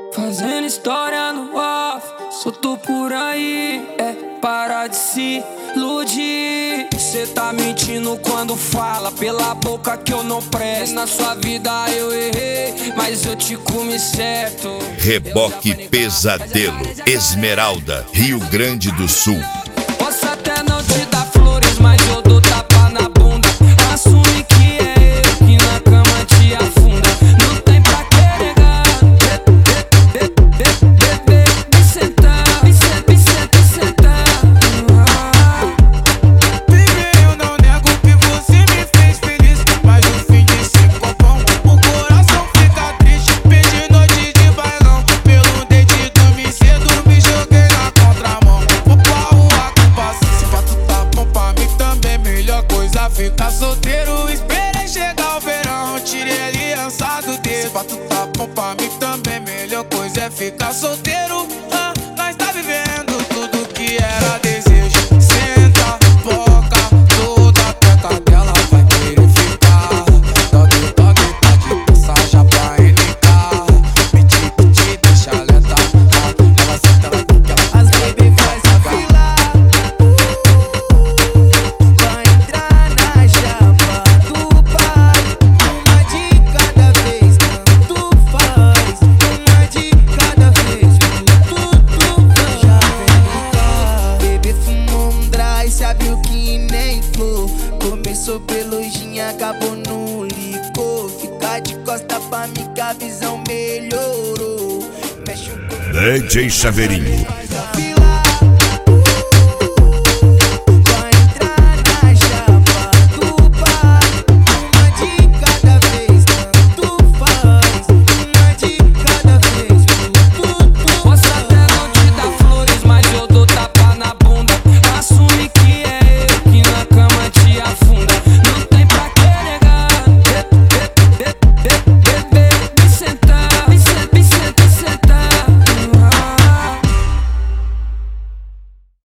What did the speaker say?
Fazendo história no off, solto por aí, para de se iludir. Cê tá mentindo quando fala pela boca que eu não presto. Na sua vida eu errei, mas eu te comi certo. Reboque Pesadelo, Esmeralda, Rio Grande do Sul. Posso até não te dar flores, mas eu dou tapa na bunda. Assume que é eu que na cama te afunda. Não tem pra que negar. Me sentar, me sentar. Baby, eu não nego que você me fez feliz, mas no fim desse copão o coração fica triste. Perdi noite de bailão, pelo dente dormi cedo, me joguei na contramão. Vou pra rua com paciência, pra tu tá bom pra mim também. Melhor coisa ficar solteiro, esperei chegar o verão, tirei aliança do dedo. Pra tu tá bom pra mim também, melhor coisa é ficar solteiro. Nós tá vivendo tudo que era desejo. Senta, boca, toda a teca dela vai querer ficar. Toque, tá de passagem pra NK. Piti, deixa lenta. Ela senta, ela quica, ela As baby faz a fila, vai entrar na chapa do pai. Uma de cada vez, tanto faz. Uma de cada vez, tudo faz. Já vem cá, baby fumou um dry, se abriu que nem flor. Começou pelo gin, acabou no licor. Fica de costa pra mim que a visão melhorou. Mexe o DJ Chaveirinho,